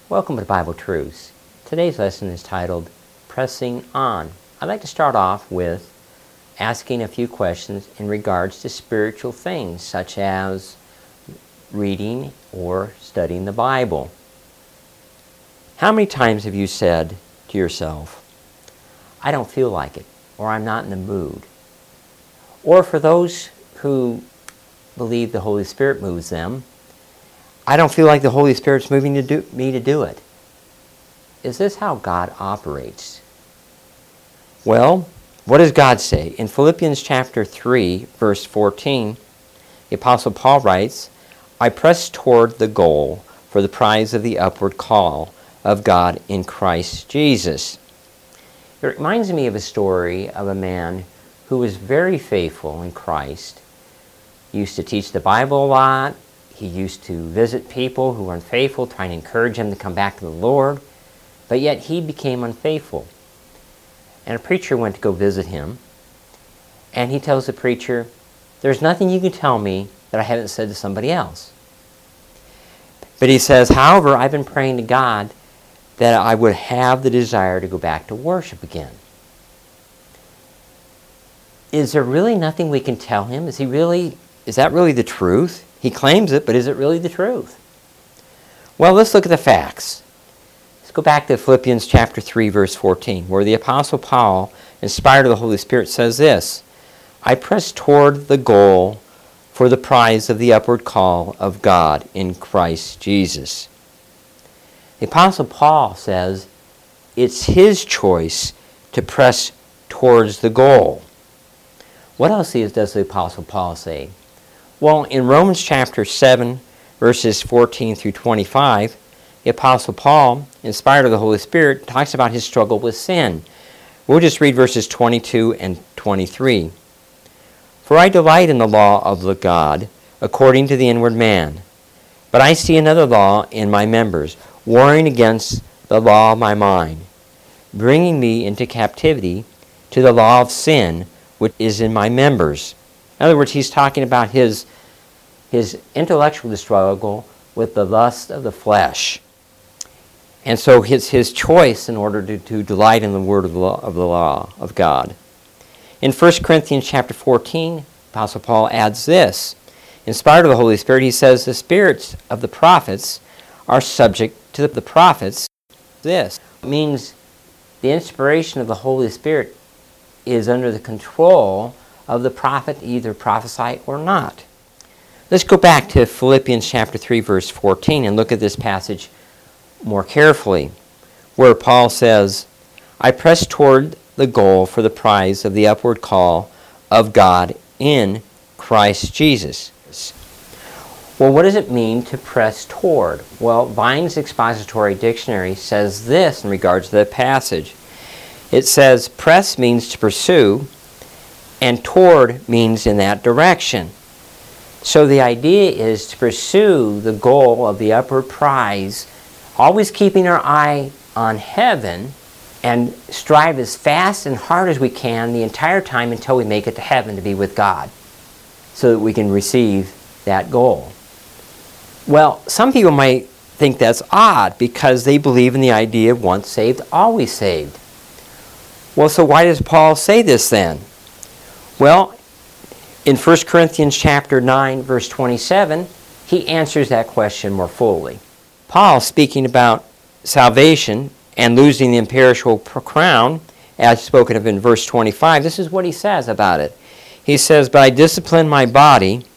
Welcome to Bible Truths. Today's lesson is titled Pressing On. I'd like to start off with asking a few questions in regards to spiritual things such as reading or studying the Bible. How many times have you said to yourself, I don't feel like it, or I'm not in the mood? Or for those who believe the Holy Spirit moves them, I don't feel like the Holy Spirit's moving me to do it. Is this how God operates? Well, what does God say? In Philippians chapter 3, verse 14, the Apostle Paul writes, I press toward the goal for the prize of the upward call of God in Christ Jesus. It reminds me of a story of a man who was very faithful in Christ. He used to teach the Bible a lot. He used to visit people who were unfaithful, trying to encourage them to come back to the Lord. But yet he became unfaithful. And a preacher went to go visit him. And he tells the preacher, there's nothing you can tell me that I haven't said to somebody else. But he says, however, I've been praying to God that I would have the desire to go back to worship again. Is there really nothing we can tell him? Is that really the truth? He claims it, but is it really the truth? Well, let's look at the facts. Let's go back to Philippians chapter 3, verse 14, where the Apostle Paul, inspired of the Holy Spirit, says this, I press toward the goal for the prize of the upward call of God in Christ Jesus. The Apostle Paul says it's his choice to press towards the goal. What else does the Apostle Paul say? Well, in Romans chapter 7, verses 14 through 25, the Apostle Paul, inspired of the Holy Spirit, talks about his struggle with sin. We'll just read verses 22 and 23. For I delight in the law of the God, according to the inward man. But I see another law in my members, warring against the law of my mind, bringing me into captivity to the law of sin, which is in my members. In other words, he's talking about his intellectual struggle with the lust of the flesh. And so it's his choice in order to delight in the word of the law of God. In 1 Corinthians chapter 14, Apostle Paul adds this. Inspired of the Holy Spirit, he says, the spirits of the prophets are subject to the prophets. This means the inspiration of the Holy Spirit is under the control of the prophet, either prophesy or not. Let's go back to Philippians chapter 3, verse 14, and look at this passage more carefully, where Paul says, I press toward the goal for the prize of the upward call of God in Christ Jesus. Well, what does it mean to press toward? Well, Vine's Expository Dictionary says this in regards to that passage. It says, press means to pursue, and toward means in that direction. So the idea is to pursue the goal of the upward prize, always keeping our eye on heaven, and strive as fast and hard as we can the entire time until we make it to heaven to be with God, so that we can receive that goal. Well, some people might think that's odd because they believe in the idea of once saved, always saved. Well, so why does Paul say this then? Well, in 1 Corinthians chapter 9, verse 27, he answers that question more fully. Paul, speaking about salvation and losing the imperishable crown, as spoken of in verse 25, this is what he says about it. He says, but I discipline my body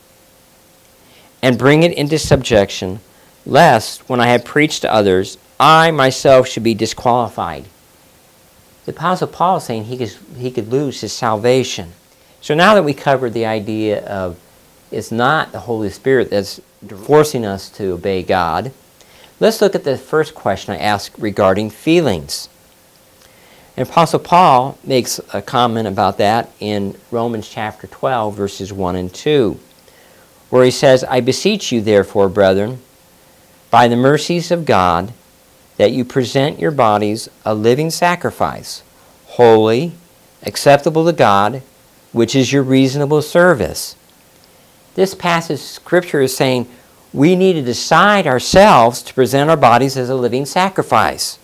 and bring it into subjection, lest, when I have preached to others, I myself should be disqualified. The Apostle Paul is saying he could lose his salvation. So now that we covered the idea of it's not the Holy Spirit that's forcing us to obey God, let's look at the first question I asked regarding feelings. And Apostle Paul makes a comment about that in Romans chapter 12, verses 1 and 2, where he says, I beseech you, therefore, brethren, by the mercies of God, that you present your bodies a living sacrifice, holy, acceptable to God, which is your reasonable service. This passage of Scripture is saying We need to decide ourselves to present our bodies as a living sacrifice.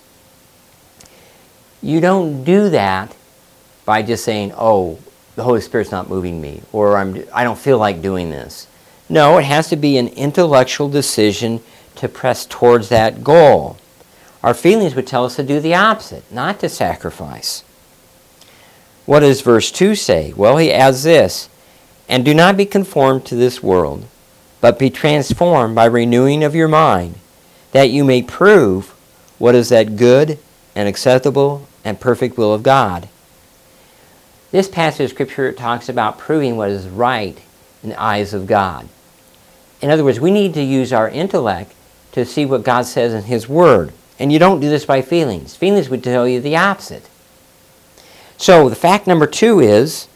You don't do that by just saying, oh, the Holy Spirit's not moving me, or I don't feel like doing this. No, it has to be an intellectual decision to press towards that goal. Our feelings would tell us to do the opposite, not to sacrifice. What does verse 2 say? Well, he adds this, and do not be conformed to this world, but be transformed by renewing of your mind, that you may prove what is that good and acceptable and perfect will of God. This passage of Scripture talks about proving what is right in the eyes of God. In other words, we need to use our intellect to see what God says in His Word. And you don't do this by feelings. Feelings would tell you the opposite. So the fact number 2 is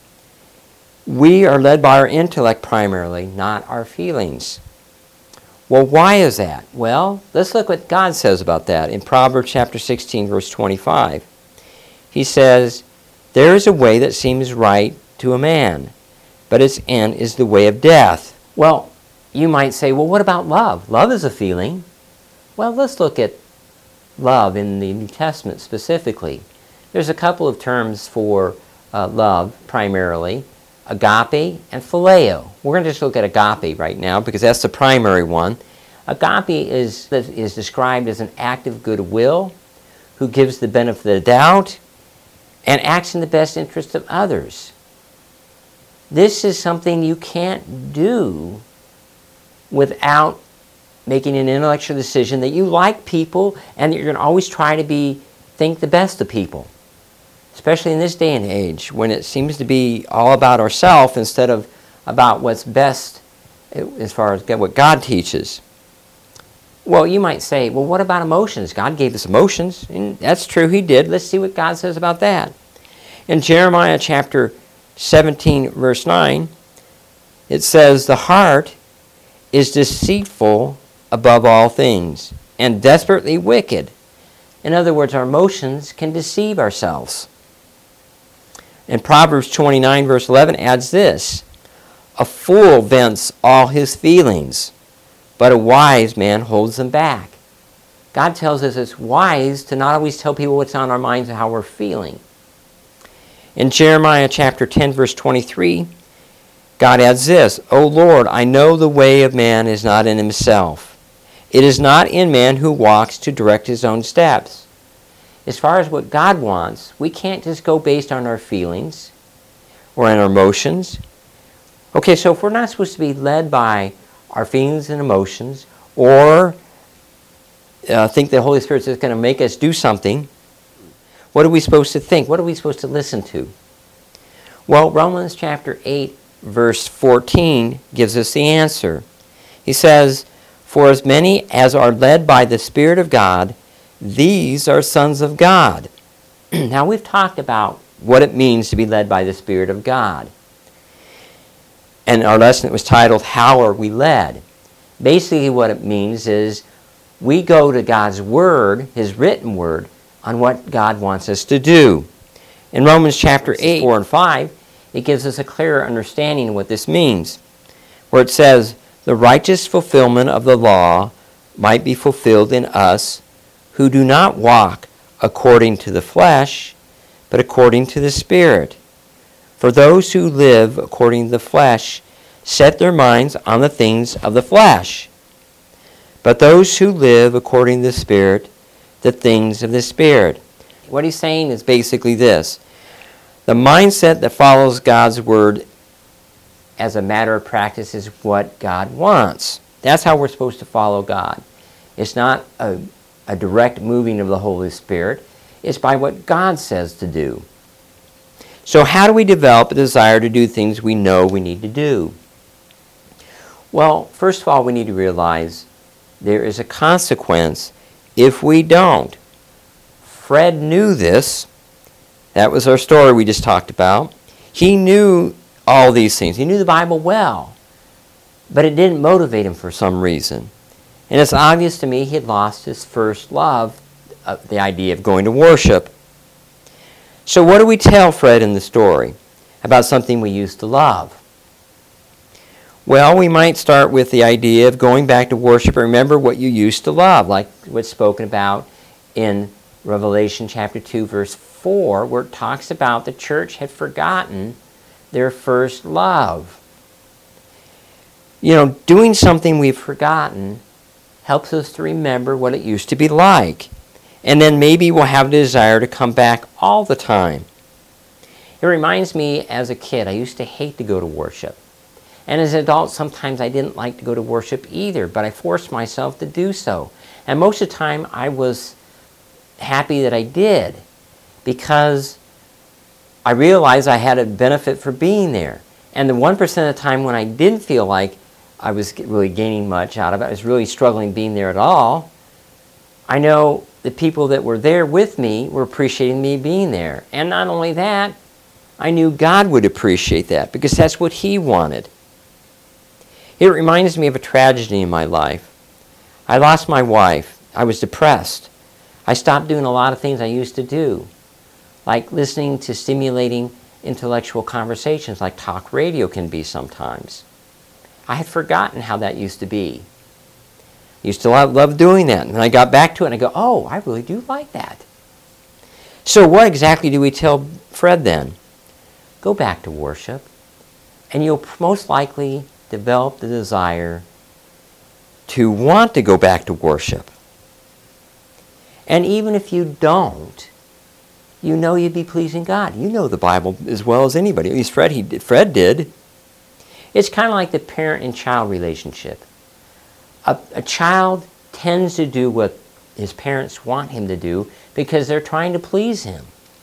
we are led by our intellect primarily, not our feelings. Well, why is that? Well, let's look what God says about that in Proverbs chapter 16, verse 25. He says, there is a way that seems right to a man, but its end is the way of death. Well, you might say, well, what about love? Love is a feeling. Well, let's look at love in the New Testament specifically. There's a couple of terms for love, primarily, agape and phileo. We're going to just look at agape right now because that's the primary one. Agape is described as an act of goodwill who gives the benefit of the doubt and acts in the best interest of others. This is something you can't do without making an intellectual decision that you like people and that you're going to always try to think the best of people. Especially in this day and age when it seems to be all about ourselves instead of about what's best as far as what God teaches. Well, you might say, well, what about emotions? God gave us emotions. And that's true, He did. Let's see what God says about that. In Jeremiah chapter 17, verse 9, it says, the heart is deceitful above all things and desperately wicked. In other words, our emotions can deceive ourselves. And Proverbs 29, verse 11 adds this, a fool vents all his feelings, but a wise man holds them back. God tells us it's wise to not always tell people what's on our minds and how we're feeling. In Jeremiah chapter 10, verse 23, God adds this, O Lord, I know the way of man is not in himself. It is not in man who walks to direct his own steps. As far as what God wants, we can't just go based on our feelings or on our emotions. Okay, so if we're not supposed to be led by our feelings and emotions or think the Holy Spirit is going to make us do something, what are we supposed to think? What are we supposed to listen to? Well, Romans chapter 8, verse 14 gives us the answer. He says, for as many as are led by the Spirit of God, these are sons of God. Now, we've talked about what it means to be led by the Spirit of God. And our lesson was titled, How Are We Led? Basically, what it means is we go to God's Word, His written Word, on what God wants us to do. In Romans chapter 8, 4 and 5, it gives us a clearer understanding of what this means, where it says, the righteous fulfillment of the law might be fulfilled in us, who do not walk according to the flesh, but according to the Spirit. For those who live according to the flesh set their minds on the things of the flesh. But those who live according to the Spirit, the things of the Spirit. What he's saying is basically this. The mindset that follows God's Word as a matter of practice is what God wants. That's how we're supposed to follow God. It's not a direct moving of the Holy Spirit. It's by what God says to do. So how do we develop a desire to do things we know we need to do? Well, first of all, we need to realize there is a consequence if we don't. Fred knew this. That was our story we just talked about. He knew all these things. He knew the Bible well, but it didn't motivate him for some reason. And it's obvious to me he had lost his first love, the idea of going to worship. So what do we tell Fred in the story about something we used to love? Well, we might start with the idea of going back to worship. Remember what you used to love, like what's spoken about in Revelation chapter 2, verse 4, where it talks about the church had forgotten their first love. You know, doing something we've forgotten helps us to remember what it used to be like. And then maybe we'll have a desire to come back all the time. It reminds me, as a kid, I used to hate to go to worship. And as an adult, sometimes I didn't like to go to worship either, but I forced myself to do so. And most of the time, I was happy that I did, because I realized I had a benefit for being there. And the 1% of the time when I didn't feel like I was really gaining much out of it, I was really struggling being there at all, I know the people that were there with me were appreciating me being there. And not only that, I knew God would appreciate that, because that's what He wanted. It reminds me of a tragedy in my life. I lost my wife. I was depressed. I stopped doing a lot of things I used to do, like listening to stimulating intellectual conversations like talk radio can be sometimes. I had forgotten how that used to be. I used to love doing that. And I got back to it and I go, oh, I really do like that. So what exactly do we tell Fred then? Go back to worship, and you'll most likely develop the desire to want to go back to worship. And even if you don't, you know you'd be pleasing God. You know the Bible as well as anybody. At least Fred did. It's kind of like the parent and child relationship. A child tends to do what his parents want him to do because they're trying to please him.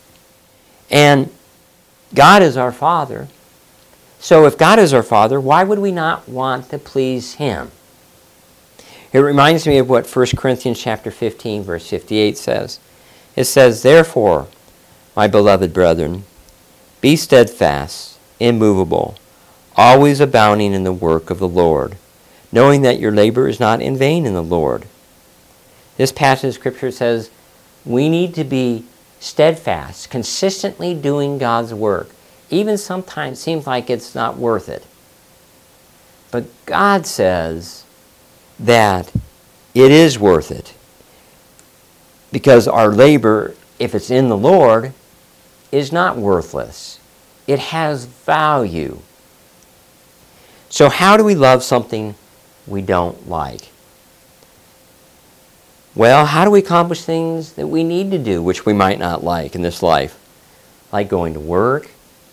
And God is our Father. So if God is our Father, why would we not want to please Him? It reminds me of what 1 Corinthians chapter 15, verse 58 says. It says, therefore, my beloved brethren, be steadfast, immovable, always abounding in the work of the Lord, knowing that your labor is not in vain in the Lord. This passage of Scripture says we need to be steadfast, consistently doing God's work. Even sometimes it seems like it's not worth it. But God says that it is worth it. Because our labor, if it's in the Lord, is not worthless. It has value. So how do we love something we don't like? Well, how do we accomplish things that we need to do, which we might not like in this life? Like going to work,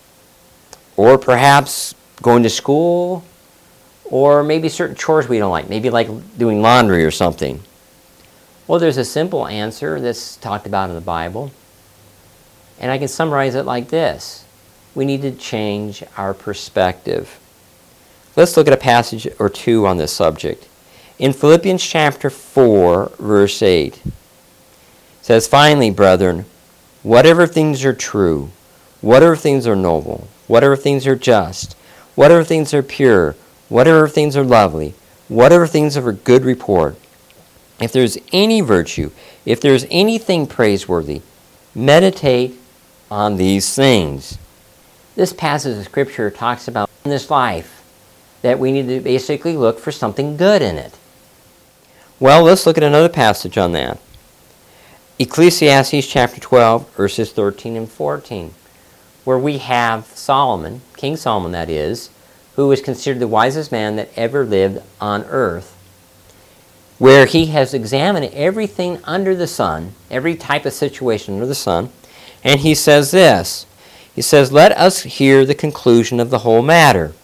or perhaps going to school, or maybe certain chores we don't like, maybe like doing laundry or something. Well, there's a simple answer that's talked about in the Bible, and I can summarize it like this. We need to change our perspective. Let's look at a passage or two on this subject. In Philippians chapter 4, verse 8, it says, finally, brethren, whatever things are true, whatever things are noble, whatever things are just, whatever things are pure, whatever things are lovely, whatever things are of good report, if there's any virtue, if there's anything praiseworthy, meditate on these things. This passage of Scripture talks about in this life that we need to basically look for something good in it. Well, let's look at another passage on that. Ecclesiastes chapter 12, verses 13 and 14, where we have Solomon, King Solomon that is, who is considered the wisest man that ever lived on earth, where he has examined everything under the sun, every type of situation under the sun, and he says this. He says, let us hear the conclusion of the whole matter.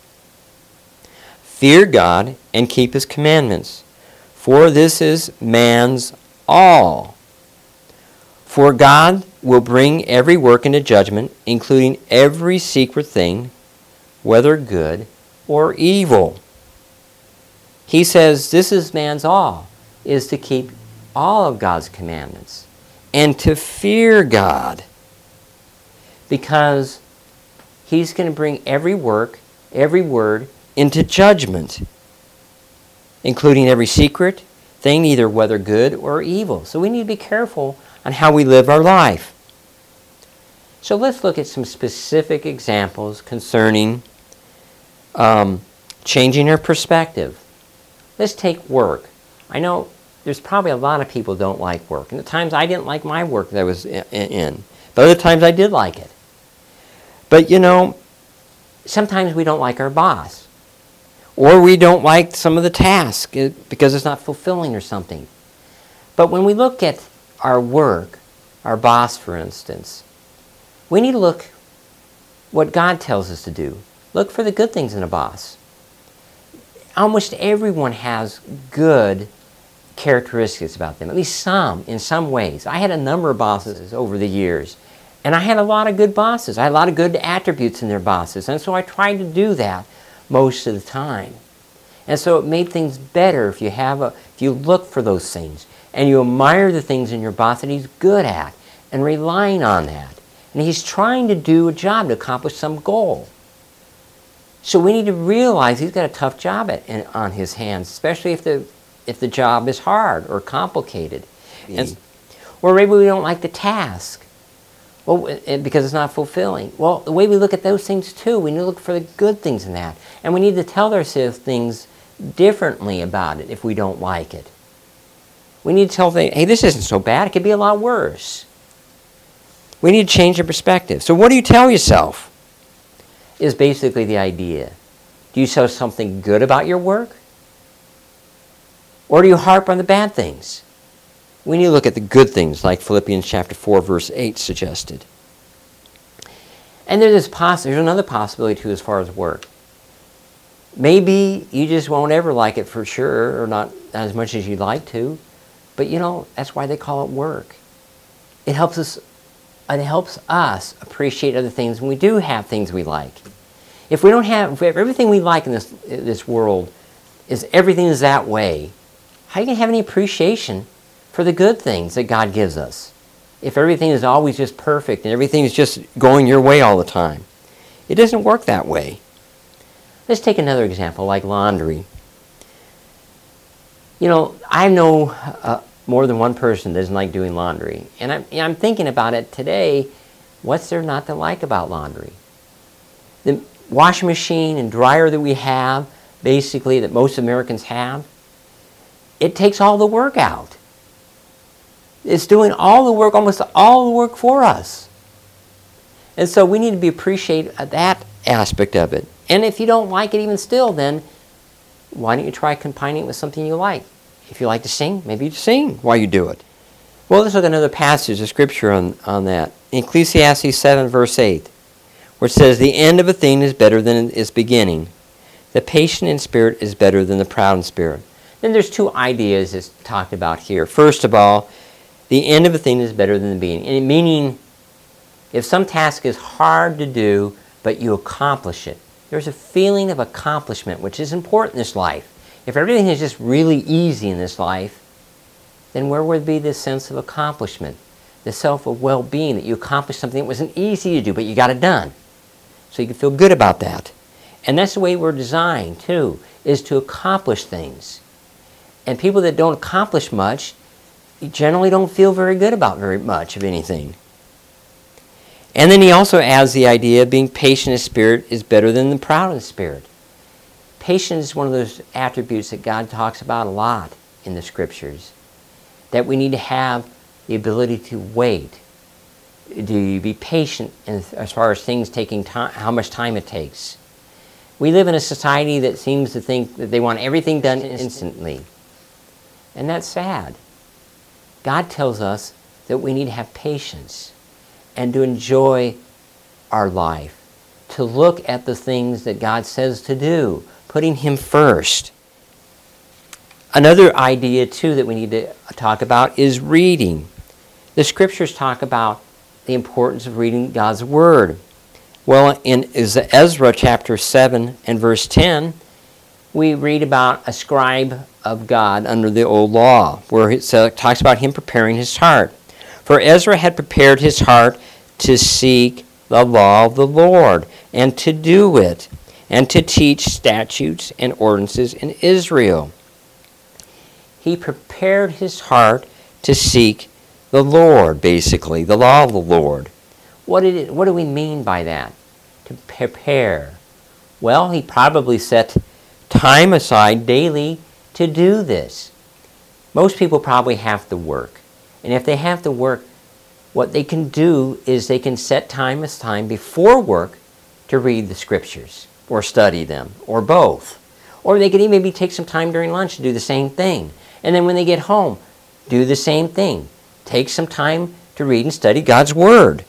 Fear God and keep His commandments, for this is man's all. For God will bring every work into judgment, including every secret thing, whether good or evil. He says this is man's all, is to keep all of God's commandments and to fear God, because He's going to bring every work, every word into judgment, including every secret thing, either whether good or evil. So we need to be careful on how we live our life. So let's look at some specific examples concerning changing our perspective. Let's take work. I know there's probably a lot of people who don't like work. And at times I didn't like my work that I was in. But other times I did like it. But sometimes we don't like our boss. Or we don't like some of the tasks because it's not fulfilling or something. But when we look at our work, our boss for instance, we need to look what God tells us to do. Look for the good things in a boss. Almost everyone has good characteristics about them, at least some, in some ways. I had a number of bosses over the years, and I had a lot of good bosses. I had a lot of good attributes in their bosses, and so I tried to do that most of the time. And so it made things better if you look for those things, and you admire the things in your boss that he's good at, and relying on that. And he's trying to do a job to accomplish some goal. So we need to realize he's got a tough job on his hands, especially if the job is hard or complicated. Or maybe we don't like the task because it's not fulfilling. Well, the way we look at those things too, we need to look for the good things in that. And we need to tell ourselves things differently about it if we don't like it. We need to tell things, hey, this isn't so bad. It could be a lot worse. We need to change our perspective. So what do you tell yourself? Is basically the idea. Do you say something good about your work? Or do you harp on the bad things? We need to look at the good things like Philippians chapter 4 verse 8 suggested. And there's another possibility too as far as work. Maybe you just won't ever like it for sure, or not as much as you'd like to, but that's why they call it work. It helps us appreciate other things when we do have things we like. If everything we like in this world everything is that way, how are you going to have any appreciation for the good things that God gives us? If everything is always just perfect and everything is just going your way all the time. It doesn't work that way. Let's take another example like laundry. I know more than one person that doesn't like doing laundry. And I'm thinking about it today. What's there not to like about laundry? The washing machine and dryer that we have, basically that most Americans have, it takes all the work out. It's doing all the work, almost all the work for us. And so we need to appreciate that aspect of it. And if you don't like it even still, then why don't you try combining it with something you like? If you like to sing, maybe you sing while you do it. Well, let's look at another passage of Scripture on that. In Ecclesiastes 7, verse 8, where it says, the end of a thing is better than its beginning. The patient in spirit is better than the proud in spirit. Then there's two ideas that's talked about here. First of all, the end of a thing is better than the beginning. And meaning, if some task is hard to do, but you accomplish it, there's a feeling of accomplishment, which is important in this life. If everything is just really easy in this life, then where would be this sense of accomplishment? The self of well-being, that you accomplished something that wasn't easy to do, but you got it done. So you can feel good about that. And that's the way we're designed, too, is to accomplish things. And people that don't accomplish much generally don't feel very good about very much of anything. And then he also adds the idea of being patient in spirit is better than the proud in spirit. Patience is one of those attributes that God talks about a lot in the Scriptures. That we need to have the ability to wait, to be patient as far as things taking time, how much time it takes. We live in a society that seems to think that they want everything done instantly. And that's sad. God tells us that we need to have patience and to enjoy our life, to look at the things that God says to do, putting Him first. Another idea, too, that we need to talk about is reading. The Scriptures talk about the importance of reading God's Word. Well, in Ezra chapter 7 and verse 10, we read about a scribe of God under the old law, where it talks about him preparing his heart. For Ezra had prepared his heart to seek the law of the Lord, and to do it, and to teach statutes and ordinances in Israel. He prepared his heart to seek the Lord, basically, the law of the Lord. What do we mean by that? To prepare. Well, he probably set time aside daily to do this. Most people probably have to work. And if they have to work, what they can do is they can set time aside before work to read the scriptures or study them or both. Or they could even maybe take some time during lunch to do the same thing. And then when they get home, do the same thing. Take some time to read and study God's Word.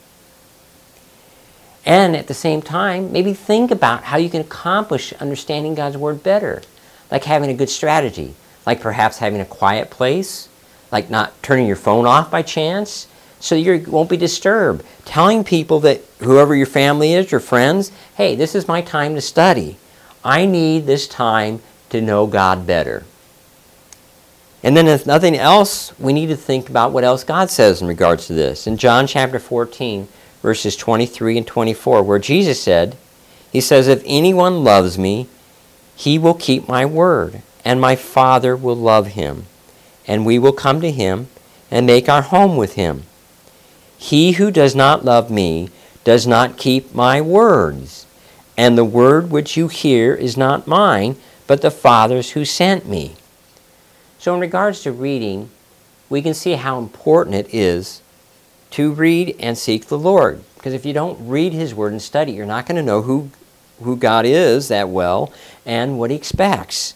And at the same time, maybe think about how you can accomplish understanding God's Word better. Like having a good strategy. Like perhaps having a quiet place. Like not turning your phone off by chance, so you won't be disturbed. Telling people that whoever your family is, your friends, hey, this is my time to study. I need this time to know God better. And then if nothing else, we need to think about what else God says in regards to this. In John chapter 14, verses 23 and 24, where Jesus said, he says, if anyone loves me, he will keep my word, and my Father will love him. And we will come to him and make our home with him. He who does not love me does not keep my words. And the word which you hear is not mine, but the Father's who sent me. So in regards to reading, we can see how important it is to read and seek the Lord. Because if you don't read his word and study, you're not going to know who God is that well and what he expects.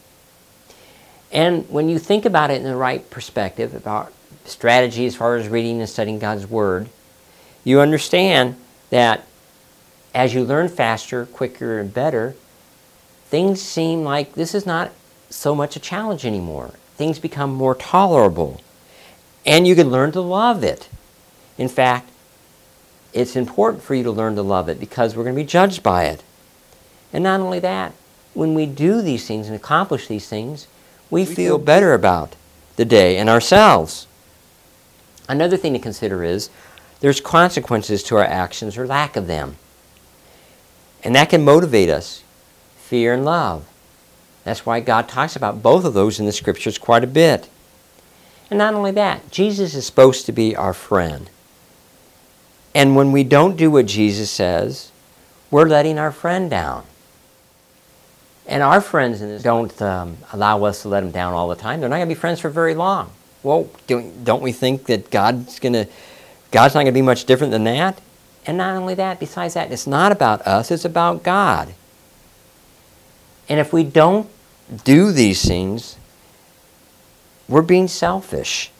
And when you think about it in the right perspective, about strategy as far as reading and studying God's Word, you understand that as you learn faster, quicker, and better, things seem like this is not so much a challenge anymore. Things become more tolerable. And you can learn to love it. In fact, it's important for you to learn to love it because we're going to be judged by it. And not only that, when we do these things and accomplish these things, we feel better about the day and ourselves. Another thing to consider is there's consequences to our actions or lack of them. And that can motivate us, fear and love. That's why God talks about both of those in the scriptures quite a bit. And not only that, Jesus is supposed to be our friend. And when we don't do what Jesus says, we're letting our friend down. And our friends don't allow us to let them down all the time. They're not going to be friends for very long. Well, don't we think that God's not going to be much different than that? And not only that, besides that, it's not about us, it's about God. And if we don't do these things, we're being selfish.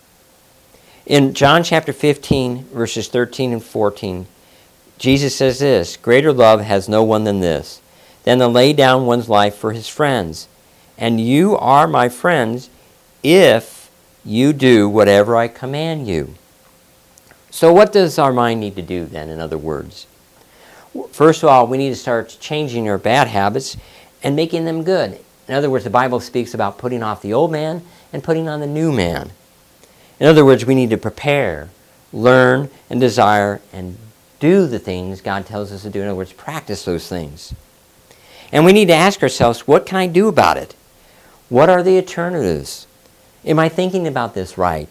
In John chapter 15, verses 13 and 14, Jesus says this, greater love has no one than this, than to lay down one's life for his friends. And you are my friends if you do whatever I command you. So what does our mind need to do then, in other words? First of all, we need to start changing our bad habits and making them good. In other words, the Bible speaks about putting off the old man and putting on the new man. In other words, we need to prepare, learn, and desire, and do the things God tells us to do. In other words, practice those things. And we need to ask ourselves, what can I do about it? What are the alternatives? Am I thinking about this right?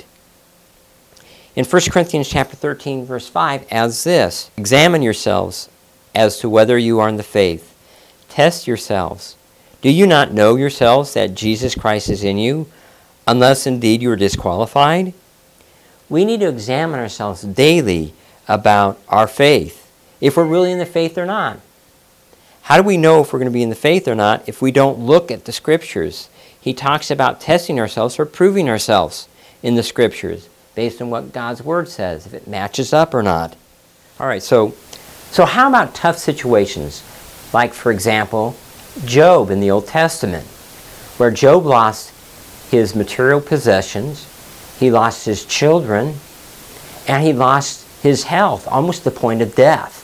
In 1 Corinthians chapter 13, verse 5, adds this, examine yourselves as to whether you are in the faith. Test yourselves. Do you not know yourselves that Jesus Christ is in you, unless indeed you are disqualified? We need to examine ourselves daily about our faith, if we're really in the faith or not. How do we know if we're going to be in the faith or not if we don't look at the Scriptures? He talks about testing ourselves or proving ourselves in the Scriptures based on what God's Word says, if it matches up or not. All right, so how about tough situations? Like, for example, Job in the Old Testament, where Job lost his material possessions, he lost his children, and he lost his health, almost to the point of death.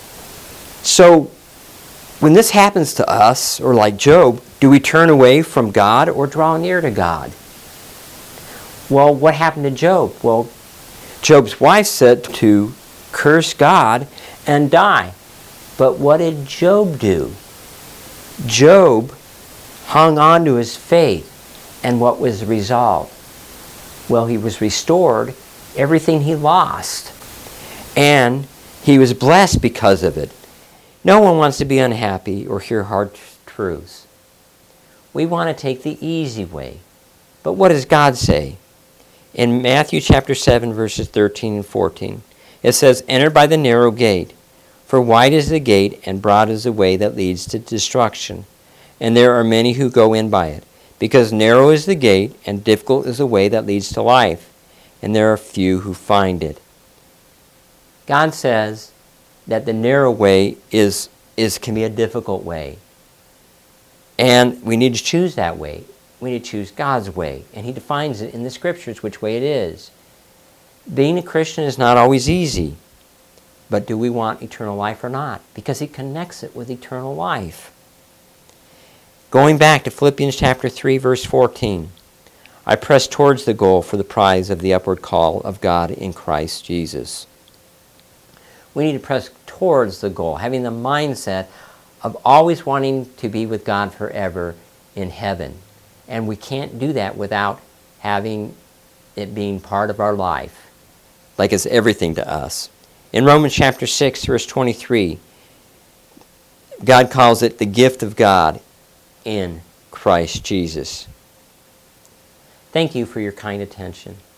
So, when this happens to us, or like Job, do we turn away from God or draw near to God? Well, what happened to Job? Well, Job's wife said to curse God and die. But what did Job do? Job hung on to his faith. And what was the result? Well, he was restored everything he lost. And he was blessed because of it. No one wants to be unhappy or hear hard truths. We want to take the easy way. But what does God say? In Matthew chapter 7, verses 13 and 14, it says, "Enter by the narrow gate, for wide is the gate and broad is the way that leads to destruction, and there are many who go in by it. Because narrow is the gate and difficult is the way that leads to life, and there are few who find it." God says that the narrow way can be a difficult way. And we need to choose that way. We need to choose God's way. And He defines it in the Scriptures which way it is. Being a Christian is not always easy. But do we want eternal life or not? Because He connects it with eternal life. Going back to Philippians chapter 3, verse 14. "I press towards the goal for the prize of the upward call of God in Christ Jesus." We need to press towards the goal, having the mindset of always wanting to be with God forever in heaven. And we can't do that without having it being part of our life, like it's everything to us. In Romans chapter 6, verse 23, God calls it the gift of God in Christ Jesus. Thank you for your kind attention.